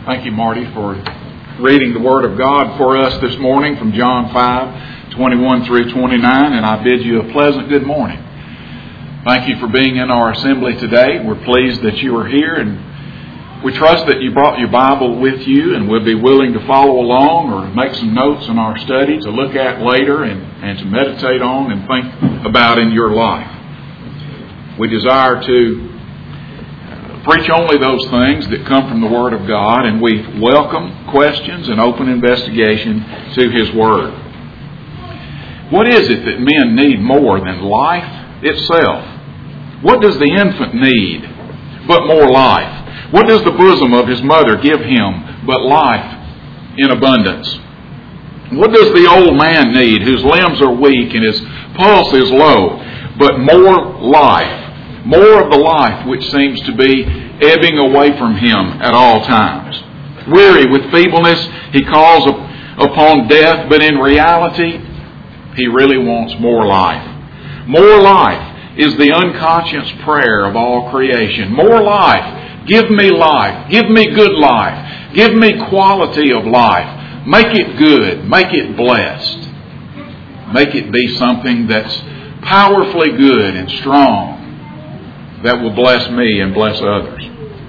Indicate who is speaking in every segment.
Speaker 1: Thank you, Marty, for reading the Word of God for us this morning from John 5:21 through 29, and I bid you a pleasant good morning. Thank you for being in our assembly today. We're pleased that you are here, and we trust that you brought your Bible with you and will be willing to follow along or make some notes in our study to look at later and to meditate on and think about in your life. We desire to preach only those things that come from the Word of God, and we welcome questions and open investigation to His Word. What is it that men need more than life itself? What does the infant need but more life? What does the bosom of his mother give him but life in abundance? What does the old man need whose limbs are weak and his pulse is low but more life? More of the life which seems to be ebbing away from him at all times. Weary with feebleness, he calls upon death, but in reality, he really wants more life. More life is the unconscious prayer of all creation. More life. Give me life. Give me good life. Give me quality of life. Make it good. Make it blessed. Make it be something that's powerfully good and strong, that will bless me and bless others.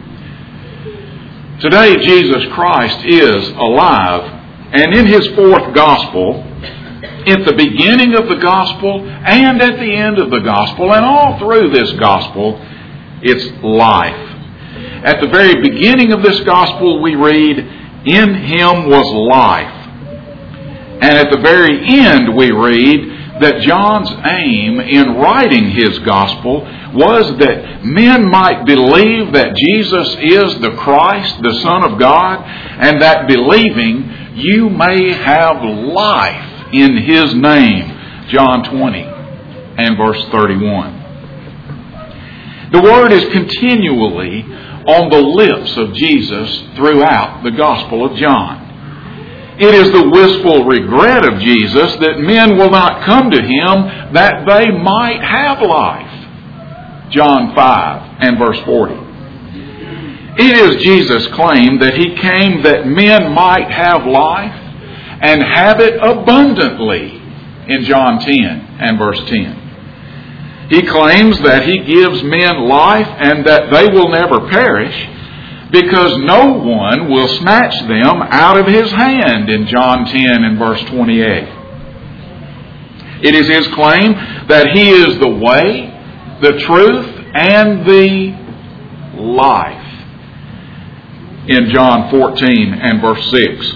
Speaker 1: Today, Jesus Christ is alive, and in His fourth gospel, at the beginning of the gospel and at the end of the gospel, and all through this gospel, it's life. At the very beginning of this gospel, we read, "In Him was life." And at the very end, we read that John's aim in writing his gospel was that men might believe that Jesus is the Christ, the Son of God, and that believing you may have life in His name. John 20 and verse 31. The word is continually on the lips of Jesus throughout the Gospel of John. It is the wistful regret of Jesus that men will not come to Him that they might have life. John 5 and verse 40. It is Jesus' claim that He came that men might have life and have it abundantly in John 10 and verse 10. He claims that He gives men life and that they will never perish, because no one will snatch them out of His hand in John 10 and verse 28. It is His claim that He is the way, the truth, and the life in John 14 and verse 6.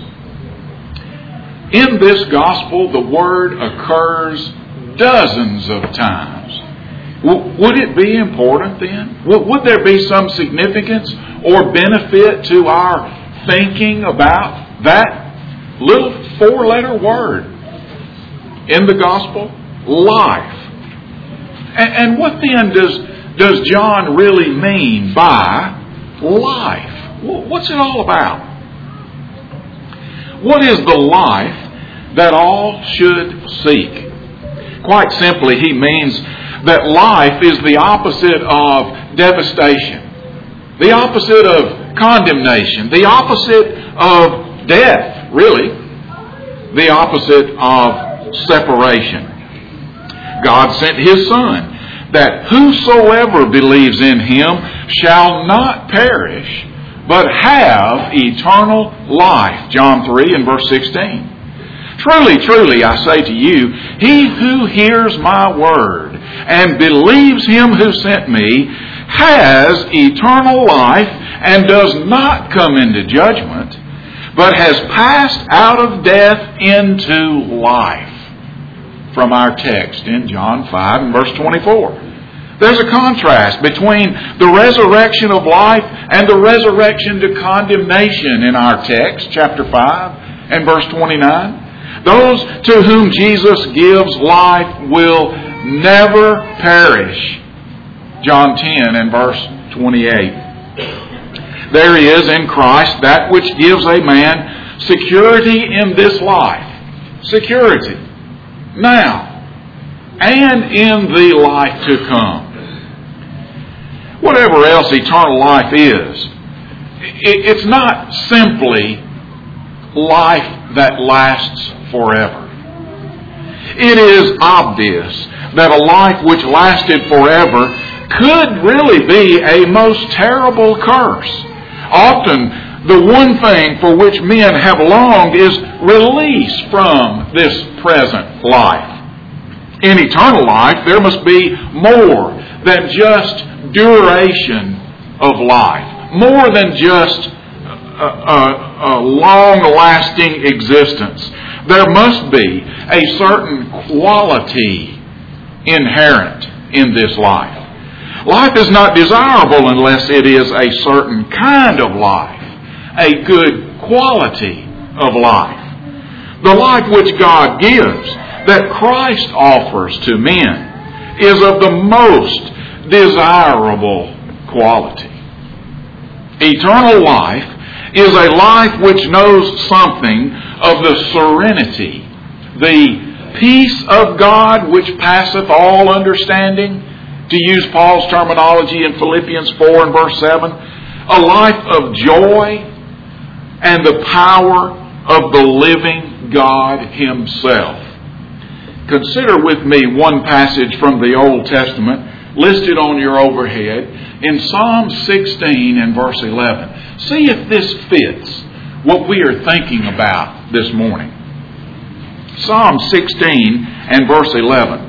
Speaker 1: In this gospel, the word occurs dozens of times. Would it be important then? Would there be some significance or benefit to our thinking about that little four-letter word in the gospel? Life. And what then does John really mean by life? What's it all about? What is the life that all should seek? Quite simply, he means that life is the opposite of devastation, the opposite of condemnation, the opposite of death, really, the opposite of separation. God sent His Son, that whosoever believes in Him shall not perish, but have eternal life. John 3 and verse 16. Truly, truly, I say to you, he who hears my word and believes Him who sent me has eternal life and does not come into judgment, but has passed out of death into life. From our text in John 5 and verse 24. There's a contrast between the resurrection of life and the resurrection to condemnation in our text, chapter 5 and verse 29. Those to whom Jesus gives life will never perish. John 10 and verse 28. There is in Christ that which gives a man security in this life. Security. Now. And in the life to come. Whatever else eternal life is, it's not simply life that lasts forever. It is obvious that a life which lasted forever could really be a most terrible curse. Often, the one thing for which men have longed is release from this present life. In eternal life, there must be more than just duration of life, more than just a long-lasting existence. There must be a certain quality inherent in this life. Life is not desirable unless it is a certain kind of life, a good quality of life. The life which God gives, that Christ offers to men, is of the most desirable quality. Eternal life is a life which knows something of the serenity, the peace of God which passeth all understanding, to use Paul's terminology in Philippians 4 and verse 7, a life of joy and the power of the living God Himself. Consider with me one passage from the Old Testament listed on your overhead in Psalm 16 and verse 11. See if this fits what we are thinking about this morning. Psalm 16 and verse 11.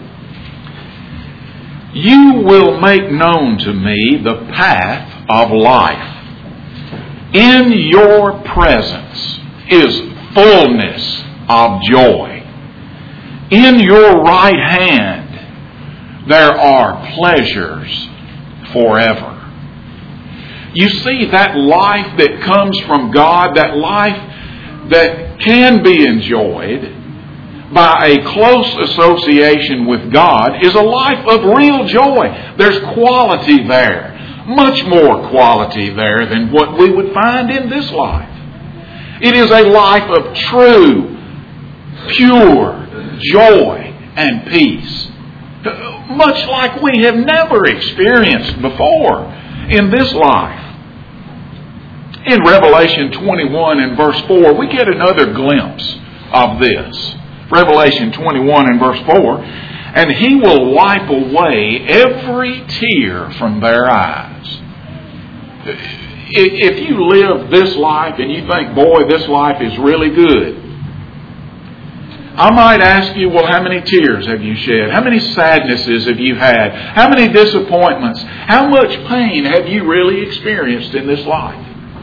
Speaker 1: You will make known to me the path of life. In your presence is fullness of joy. In your right hand there are pleasures forever. You see, that life that comes from God, that life that can be enjoyed by a close association with God, is a life of real joy. There's quality there, much more quality there than what we would find in this life. It is a life of true, pure joy and peace, much like we have never experienced before in this life. In Revelation 21 and verse 4, we get another glimpse of this. Revelation 21 and verse 4, and He will wipe away every tear from their eyes. If you live this life and you think, boy, this life is really good, I might ask you, well, how many tears have you shed? How many sadnesses have you had? How many disappointments? How much pain have you really experienced in this life?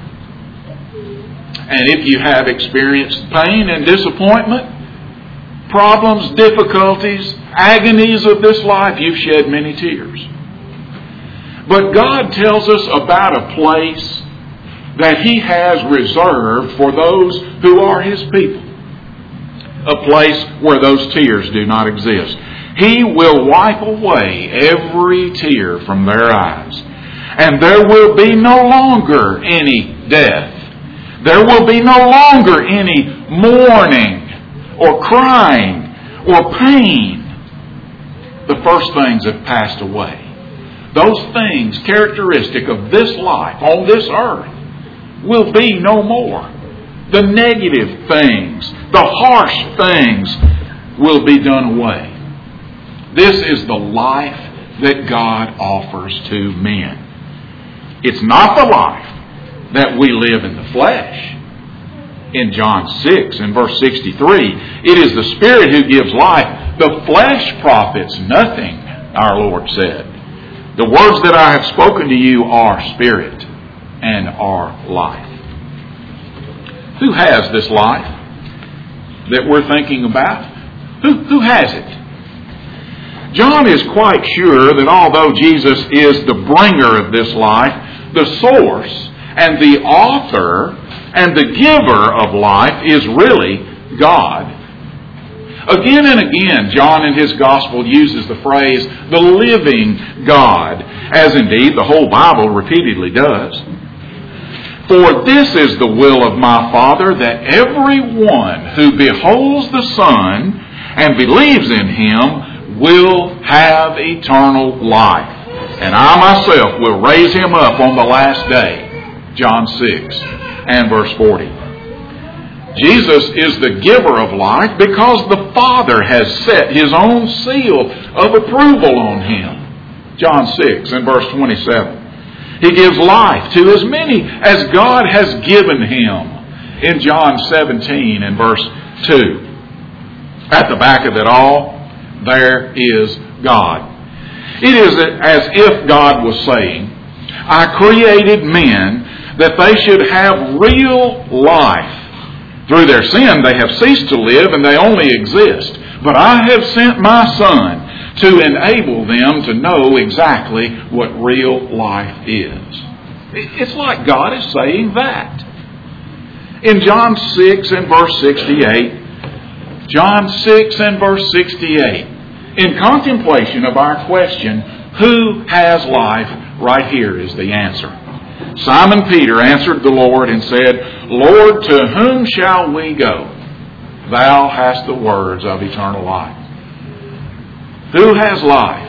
Speaker 1: And if you have experienced pain and disappointment, problems, difficulties, agonies of this life, you've shed many tears. But God tells us about a place that He has reserved for those who are His people. A place where those tears do not exist. He will wipe away every tear from their eyes. And there will be no longer any death. There will be no longer any mourning or crying or pain. The first things have passed away. Those things characteristic of this life on this earth will be no more. The negative things, the harsh things will be done away. This is the life that God offers to men. It's not the life that we live in the flesh. In John 6 and verse 63, it is the Spirit who gives life. The flesh profits nothing, our Lord said. The words that I have spoken to you are spirit and are life. Who has this life that we're thinking about? Who has it? John is quite sure that although Jesus is the bringer of this life, the source and the author and the giver of life is really God. Again and again, John in his Gospel uses the phrase, the living God, as indeed the whole Bible repeatedly does. For this is the will of my Father, that everyone who beholds the Son and believes in Him will have eternal life. And I myself will raise him up on the last day. John 6 and verse 40. Jesus is the giver of life because the Father has set His own seal of approval on Him. John 6 and verse 27. He gives life to as many as God has given Him. In John 17 and verse 2. At the back of it all, there is God. It is as if God was saying, I created men that they should have real life. Through their sin they have ceased to live and they only exist. But I have sent my Son to enable them to know exactly what real life is. It's like God is saying that. In John 6 and verse 68, John 6 and verse 68, in contemplation of our question, who has life, right here is the answer. Simon Peter answered the Lord and said, Lord, to whom shall we go? Thou hast the words of eternal life. Who has life?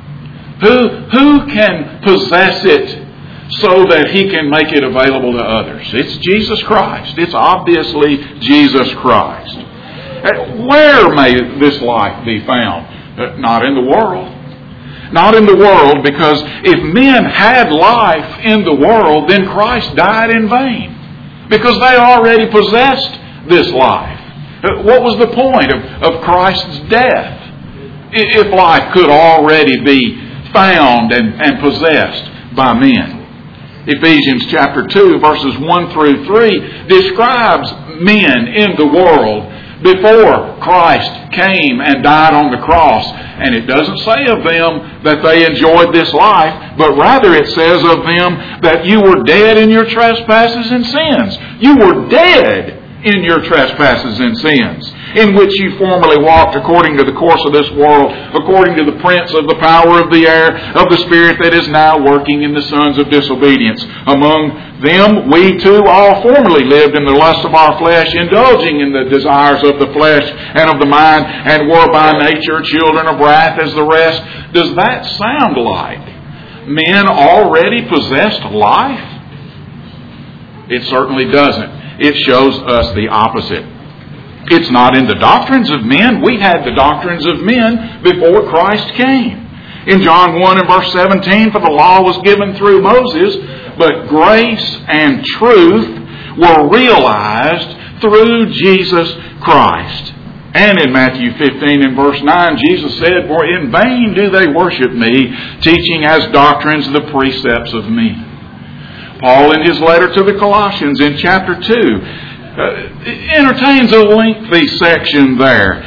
Speaker 1: Who can possess it so that He can make it available to others? It's Jesus Christ. It's obviously Jesus Christ. Where may this life be found? Not in the world. Not in the world, because if men had life in the world, then Christ died in vain. Because they already possessed this life. What was the point of Christ's death? If life could already be found and possessed by men. Ephesians chapter 2 verses 1 through 3 describes men in the world before Christ came and died on the cross. And it doesn't say of them that they enjoyed this life, but rather it says of them that you were dead in your trespasses and sins. You were dead in your trespasses and sins, in which you formerly walked according to the course of this world, according to the prince of the power of the air, of the spirit that is now working in the sons of disobedience. Among them we too all formerly lived in the lust of our flesh, indulging in the desires of the flesh and of the mind, and were by nature children of wrath as the rest. Does that sound like men already possessed life? It certainly doesn't. It shows us the opposite. It's not in the doctrines of men. We had the doctrines of men before Christ came. In John 1 and verse 17, for the law was given through Moses, but grace and truth were realized through Jesus Christ. And in Matthew 15 and verse 9, Jesus said, for in vain do they worship me, teaching as doctrines the precepts of men. Paul, in his letter to the Colossians in chapter 2, entertains a lengthy section there,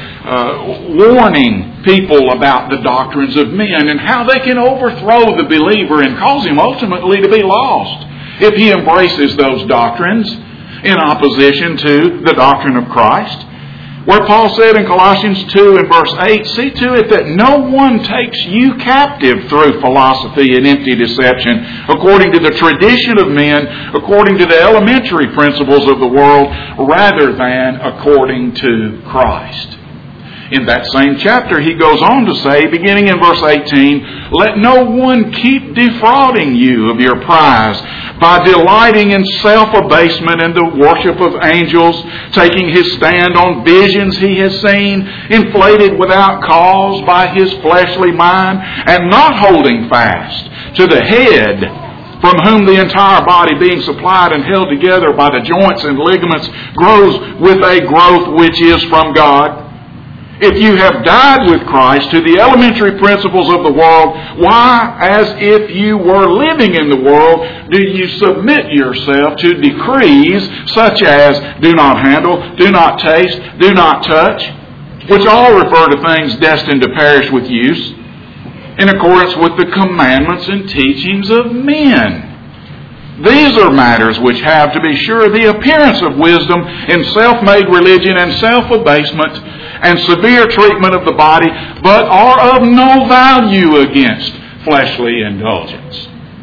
Speaker 1: warning people about the doctrines of men and how they can overthrow the believer and cause him ultimately to be lost if he embraces those doctrines in opposition to the doctrine of Christ. Where Paul said in Colossians 2 and verse 8, see to it that no one takes you captive through philosophy and empty deception, according to the tradition of men, according to the elementary principles of the world, rather than according to Christ. In that same chapter, he goes on to say, beginning in verse 18, let no one keep defrauding you of your prize by delighting in self-abasement and the worship of angels, taking his stand on visions he has seen, inflated without cause by his fleshly mind, and not holding fast to the head, from whom the entire body, being supplied and held together by the joints and ligaments, grows with a growth which is from God. If you have died with Christ to the elementary principles of the world, why, as if you were living in the world, do you submit yourself to decrees such as do not handle, do not taste, do not touch, which all refer to things destined to perish with use, in accordance with the commandments and teachings of men? These are matters which have, to be sure, the appearance of wisdom in self-made religion and self-abasement and severe treatment of the body, but are of no value against fleshly indulgence.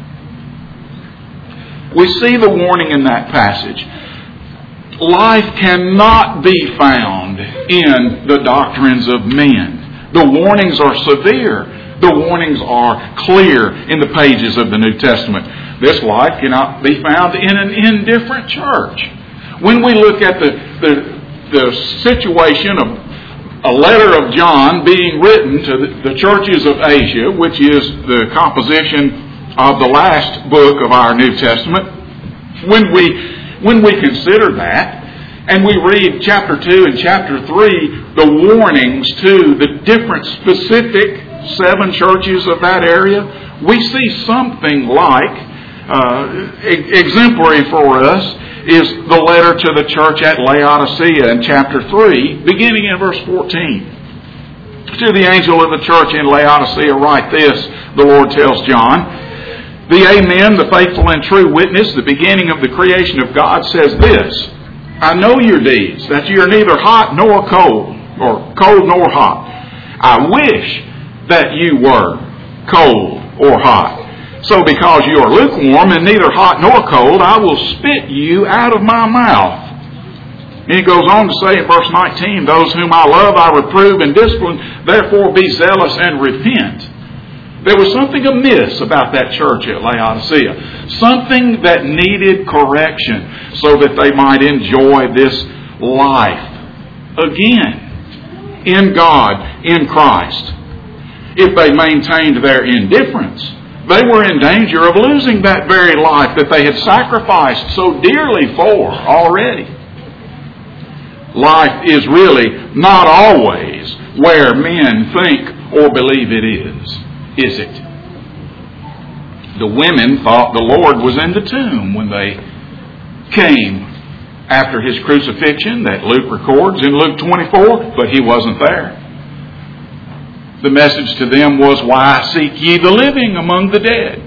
Speaker 1: We see the warning in that passage. Life cannot be found in the doctrines of men. The warnings are severe. The warnings are clear in the pages of the New Testament. This life cannot be found in an indifferent church. When we look at the situation of a letter of John being written to the churches of Asia, which is the composition of the last book of our New Testament, when we consider that, and we read chapter 2 and chapter 3, the warnings to the different specific 7 churches of that area, we see something like, exemplary for us, is the letter to the church at Laodicea in chapter 3, beginning in verse 14. To the angel of the church in Laodicea write this, the Lord tells John. The Amen, the faithful and true witness, the beginning of the creation of God, says this, I know your deeds, that you are neither hot nor cold, or cold nor hot. I wish that you were cold or hot. So because you are lukewarm and neither hot nor cold, I will spit you out of my mouth. And he goes on to say in verse 19, those whom I love I reprove and discipline, therefore be zealous and repent. There was something amiss about that church at Laodicea. Something that needed correction so that they might enjoy this life again in God, in Christ. If they maintained their indifference, they were in danger of losing that very life that they had sacrificed so dearly for already. Life is really not always where men think or believe it is it? The women thought the Lord was in the tomb when they came after His crucifixion that Luke records in Luke 24, but He wasn't there. The message to them was, why seek ye the living among the dead?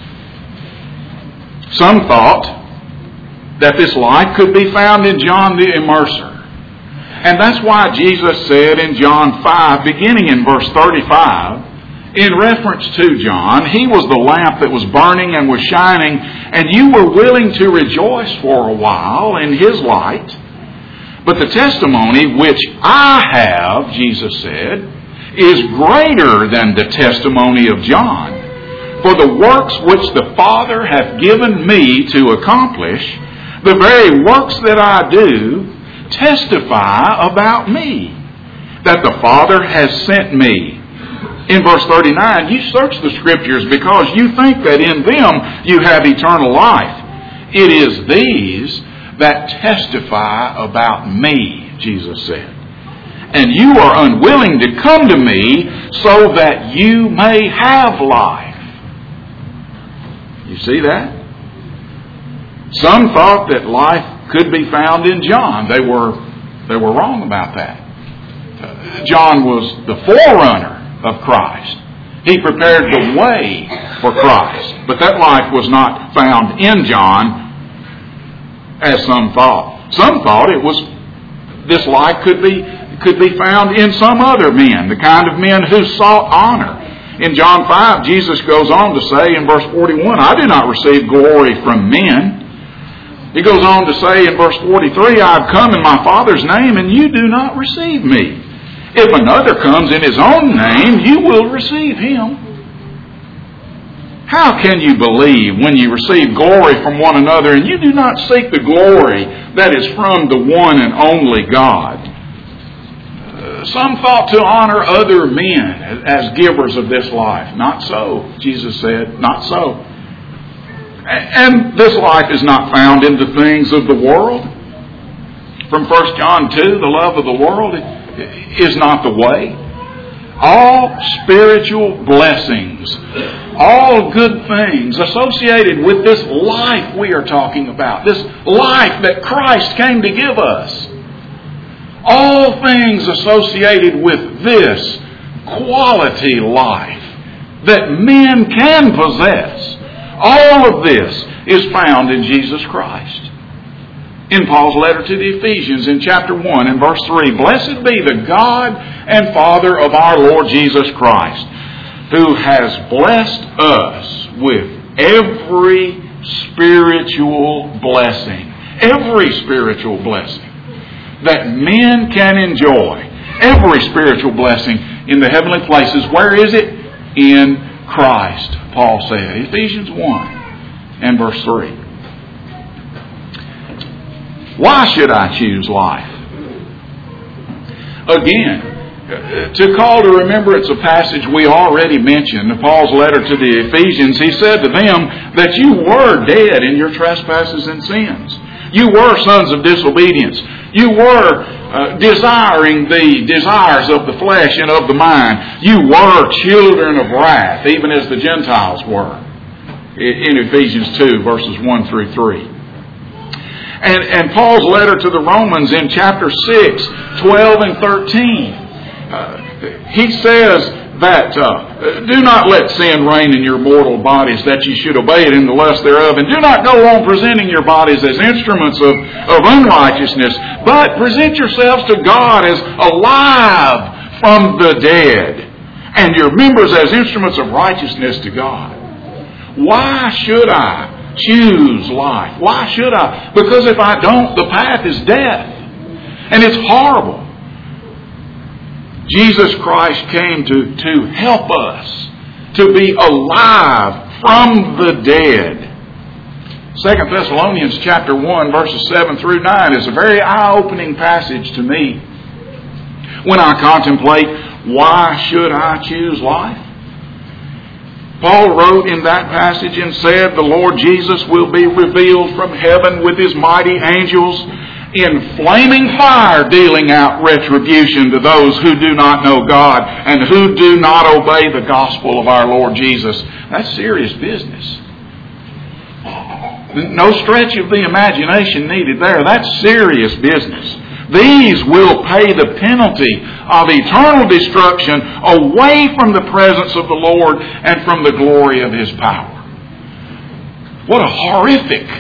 Speaker 1: Some thought that this life could be found in John the Immerser. And that's why Jesus said in John 5, beginning in verse 35, in reference to John, he was the lamp that was burning and was shining, and you were willing to rejoice for a while in his light. But the testimony which I have, Jesus said, is greater than the testimony of John. For the works which the Father hath given me to accomplish, the very works that I do, testify about me, that the Father has sent me. In verse 39, you search the Scriptures because you think that in them you have eternal life. It is these that testify about me, Jesus said. And you are unwilling to come to me so that you may have life. You see that? Some thought that life could be found in John. They were wrong about that. John was the forerunner of Christ. He prepared the way for Christ. But that life was not found in John, as some thought. Some thought this life could be found in some other men, the kind of men who sought honor. In John 5, Jesus goes on to say in verse 41, I do not receive glory from men. He goes on to say in verse 43, I have come in my Father's name, and you do not receive me. If another comes in his own name, you will receive him. How can you believe when you receive glory from one another and you do not seek the glory that is from the one and only God? Some thought to honor other men as givers of this life. Not so, Jesus said, not so. And this life is not found in the things of the world. From 1 John 2, the love of the world is not the way. All spiritual blessings, all good things associated with this life we are talking about, this life that Christ came to give us, all things associated with this quality life that men can possess, all of this is found in Jesus Christ. In Paul's letter to the Ephesians in chapter 1 and verse 3, Blessed be the God and Father of our Lord Jesus Christ, who has blessed us with every spiritual blessing that men can enjoy. Every spiritual blessing in the heavenly places. Where is it? in Christ, Paul said. Ephesians 1 and verse 3. Why should I choose life? Again, to call to remembrance a passage we already mentioned, in Paul's letter to the Ephesians, he said to them that you were dead in your trespasses and sins. You were sons of disobedience. You were desiring the desires of the flesh and of the mind. You were children of wrath, even as the Gentiles were. In Ephesians 2, verses 1 through 3. And Paul's letter to the Romans in chapter 6, 12 and 13. He says that do not let sin reign in your mortal bodies, that you should obey it in the lust thereof, and do not go on presenting your bodies as instruments of unrighteousness, but present yourselves to God as alive from the dead, and your members as instruments of righteousness to God. Why should I choose life? Why should I? Because if I don't, the path is death, and it's horrible. Jesus Christ came to help us to be alive from the dead. 2 Thessalonians chapter 1, verses 7 through 9 is a very eye-opening passage to me when I contemplate, why should I choose life? Paul wrote in that passage and said, the Lord Jesus will be revealed from heaven with His mighty angels in flaming fire, dealing out retribution to those who do not know God and who do not obey the gospel of our Lord Jesus. That's serious business. No stretch of the imagination needed there. That's serious business. These will pay the penalty of eternal destruction away from the presence of the Lord and from the glory of His power. What a horrific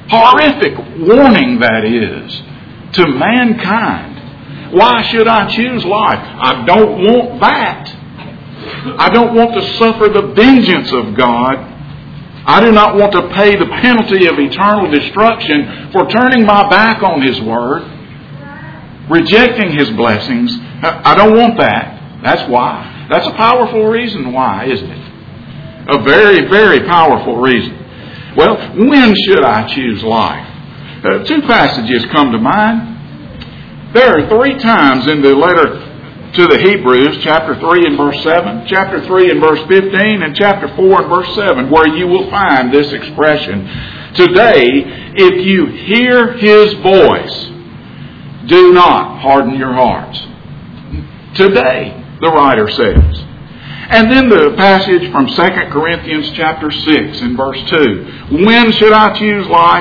Speaker 1: warning that is to mankind. Why should I choose life? I don't want that. I don't want to suffer the vengeance of God. I do not want to pay the penalty of eternal destruction for turning my back on His Word, rejecting His blessings. I don't want that. That's why. That's a powerful reason why, isn't it? A very, very powerful reason. Well, when should I choose life? Two passages come to mind. There are 3 times in the letter to the Hebrews, chapter 3 and verse 7, chapter 3 and verse 15, and chapter 4 and verse 7, where you will find this expression. Today, if you hear His voice, do not harden your hearts. Today, the writer says. And then the passage from 2 Corinthians chapter 6 and verse 2. When should I choose life?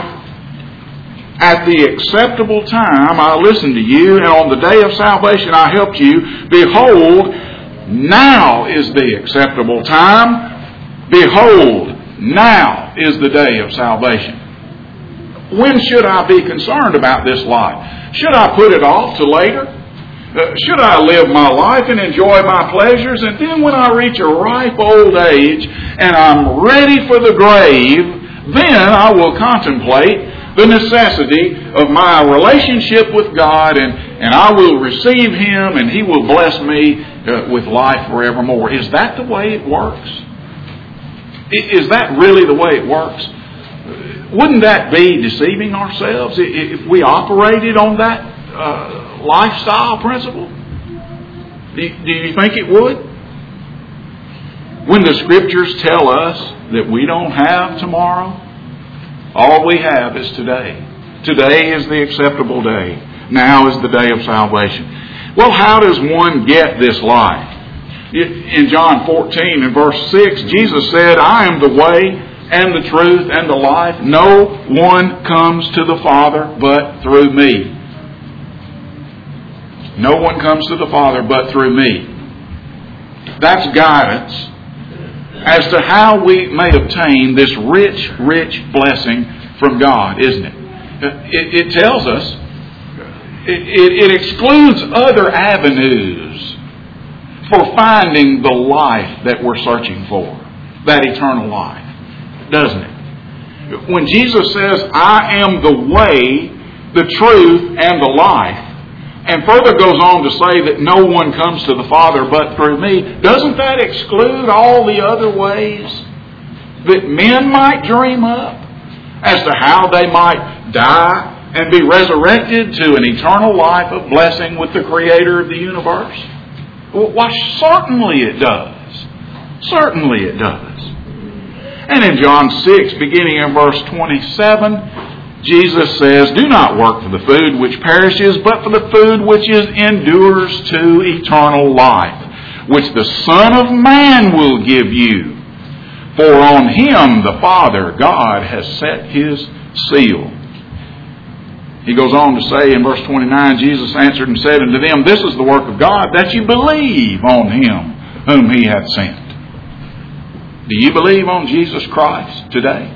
Speaker 1: At the acceptable time I listened to you, and on the day of salvation I helped you. Behold, now is the acceptable time. Behold, now is the day of salvation. When should I be concerned about this life? Should I put it off to later? Should I live my life and enjoy my pleasures, and then when I reach a ripe old age and I'm ready for the grave, then I will contemplate the necessity of my relationship with God, and I will receive Him, and He will bless me with life forevermore. Is that the way it works? Is that really the way it works? Wouldn't that be deceiving ourselves if we operated on that lifestyle principle? Do you think it would? When the Scriptures tell us that we don't have tomorrow, all we have is today. Today is the acceptable day. Now is the day of salvation. Well, how does one get this life? In John 14 and verse 6, Jesus said, I am the way and the truth and the life. No one comes to the Father but through me. No one comes to the Father but through me. That's guidance as to how we may obtain this rich, rich blessing from God, isn't it? It tells us, it excludes other avenues for finding the life that we're searching for, that eternal life, doesn't it? When Jesus says, I am the way, the truth, and the life, And further goes on to say that no one comes to the Father but through me. Doesn't that exclude all the other ways that men might dream up as to how they might die and be resurrected to an eternal life of blessing with the Creator of the universe? Well, why, certainly it does. Certainly it does. And in John 6, beginning in verse 27, Jesus says, "Do not work for the food which perishes, but for the food which endures to eternal life, which the Son of Man will give you. For on Him the Father, God, has set His seal." He goes on to say in verse 29, Jesus answered and said unto them, "This is the work of God, that you believe on Him whom He hath sent." Do you believe on Jesus Christ today?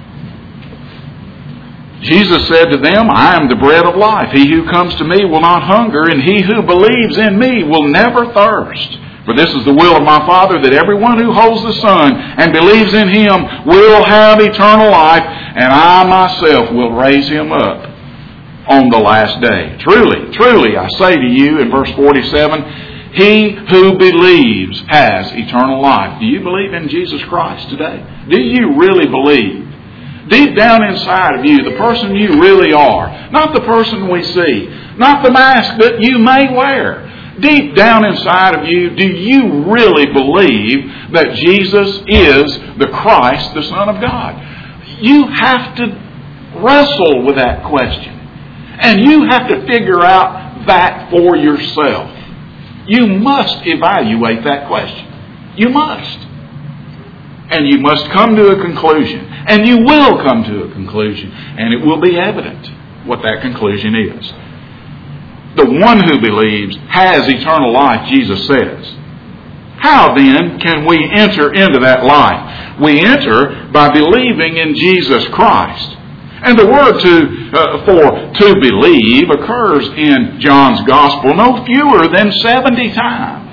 Speaker 1: Jesus said to them, "I am the bread of life. He who comes to me will not hunger, and he who believes in me will never thirst. For this is the will of my Father, that everyone who holds the Son and believes in Him will have eternal life, and I myself will raise him up on the last day. Truly, truly, I say to you," in verse 47, "he who believes has eternal life." Do you believe in Jesus Christ today? Do you really believe? Deep down inside of you, the person you really are, not the person we see, not the mask that you may wear. Deep down inside of you, do you really believe that Jesus is the Christ, the Son of God? You have to wrestle with that question. And you have to figure out that for yourself. You must evaluate that question. You must. And you must come to a conclusion. And you will come to a conclusion. And it will be evident what that conclusion is. The one who believes has eternal life, Jesus says. How then can we enter into that life? We enter by believing in Jesus Christ. And the word to believe occurs in John's Gospel no fewer than 70 times.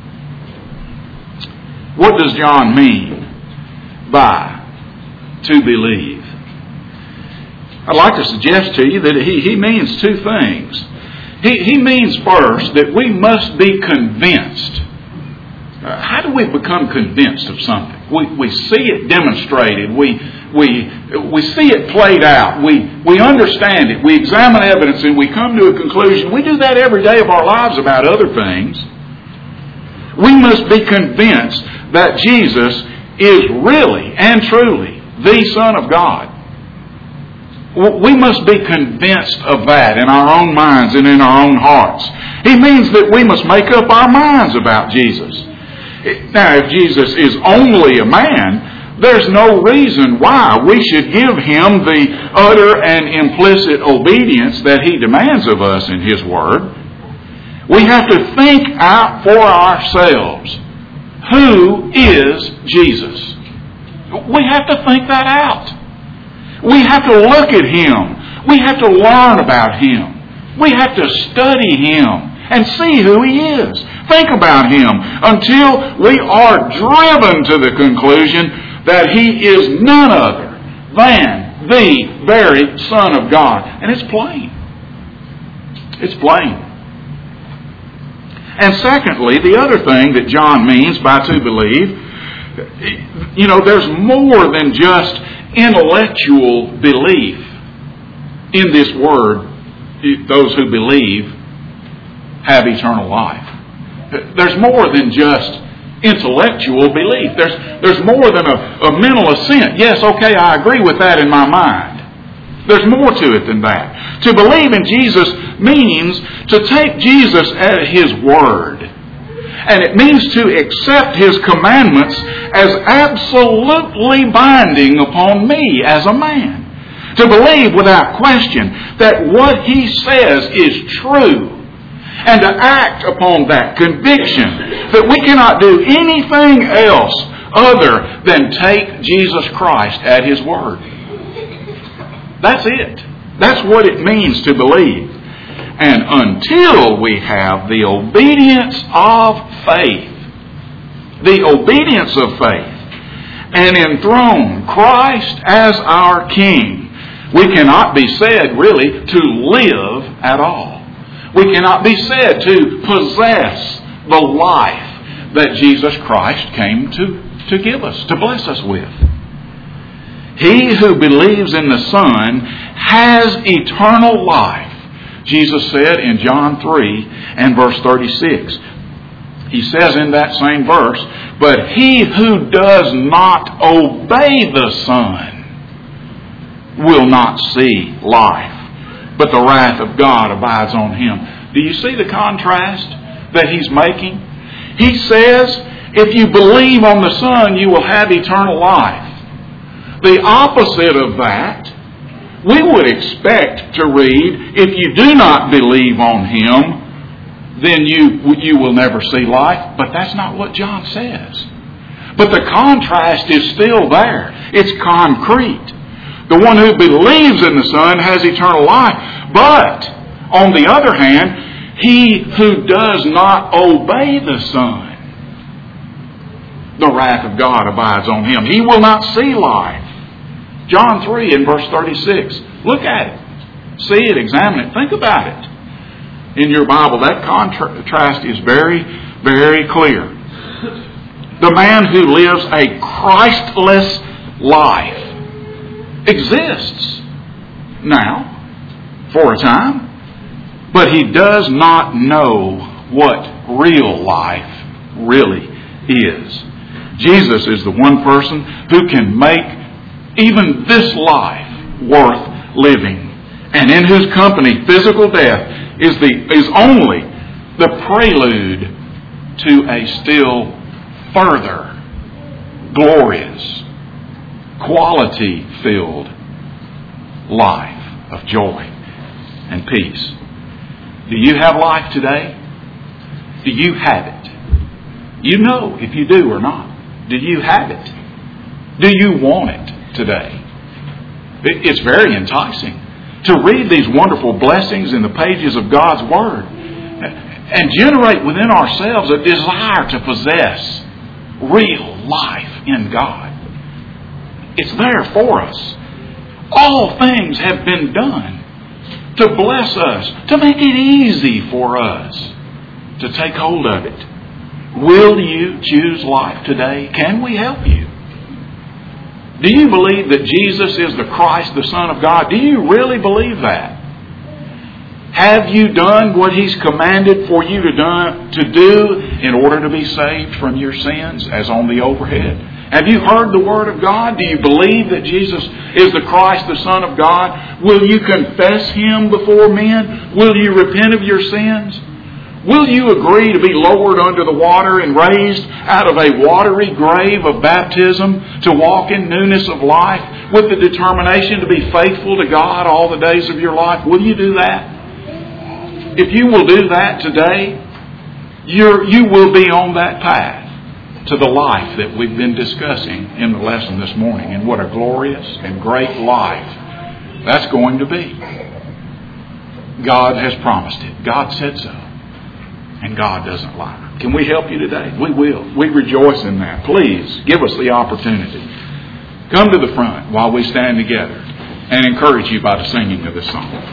Speaker 1: What does John mean by to believe? I'd like to suggest to you that he means two things. He means first that we must be convinced. How do we become convinced of something? We see it demonstrated. We see it played out. We understand it. We examine evidence and we come to a conclusion. We do that every day of our lives about other things. We must be convinced that Jesus is really and truly the Son of God. We must be convinced of that in our own minds and in our own hearts. He means that we must make up our minds about Jesus. Now, if Jesus is only a man, there's no reason why we should give Him the utter and implicit obedience that He demands of us in His Word. We have to think out for ourselves, who is Jesus? We have to think that out. We have to look at Him. We have to learn about Him. We have to study Him and see who He is. Think about Him until we are driven to the conclusion that He is none other than the very Son of God. And it's plain. It's plain. And secondly, the other thing that John means by to believe, there's more than just intellectual belief in this word. Those who believe have eternal life. There's more than just intellectual belief. There's more than a mental assent. Yes, okay, I agree with that in my mind. There's more to it than that. To believe in Jesus means to take Jesus at His word. And it means to accept His commandments as absolutely binding upon me as a man. To believe without question that what He says is true. And to act upon that conviction that we cannot do anything else other than take Jesus Christ at His word. That's it. That's what it means to believe. And until we have the obedience of faith, and enthrone Christ as our King, we cannot be said really to live at all. We cannot be said to possess the life that Jesus Christ came to give us, to bless us with. He who believes in the Son has eternal life. Jesus said in John 3 and verse 36. He says in that same verse, but he who does not obey the Son will not see life, but the wrath of God abides on him. Do you see the contrast that he's making? He says, if you believe on the Son, you will have eternal life. The opposite of that, we would expect to read, if you do not believe on Him, then you will never see life. But that's not what John says. But the contrast is still there. It's concrete. The one who believes in the Son has eternal life. But, on the other hand, he who does not obey the Son, the wrath of God abides on him. He will not see life. John 3 and verse 36. Look at it. See it, examine it, think about it. In your Bible, that contrast is very, very clear. The man who lives a Christless life exists now, for a time, but he does not know what real life really is. Jesus is the one person who can make even this life worth living, and in whose company physical death is only the prelude to a still further glorious, quality-filled life of joy and peace. Do you have life today? Do you have it? You know if you do or not. Do you have it? Do you want it today? It's very enticing to read these wonderful blessings in the pages of God's Word and generate within ourselves a desire to possess real life in God. It's there for us. All things have been done to bless us, to make it easy for us to take hold of it. Will you choose life today? Can we help you? Do you believe that Jesus is the Christ, the Son of God? Do you really believe that? Have you done what He's commanded for you to do in order to be saved from your sins, as on the overhead? Have you heard the Word of God? Do you believe that Jesus is the Christ, the Son of God? Will you confess Him before men? Will you repent of your sins? Will you agree to be lowered under the water and raised out of a watery grave of baptism to walk in newness of life with the determination to be faithful to God all the days of your life? Will you do that? If you will do that today, you will be on that path to the life that we've been discussing in the lesson this morning. And what a glorious and great life that's going to be. God has promised it. God said so. And God doesn't lie. Can we help you today? We will. We rejoice in that. Please give us the opportunity. Come to the front while we stand together and encourage you by the singing of this song.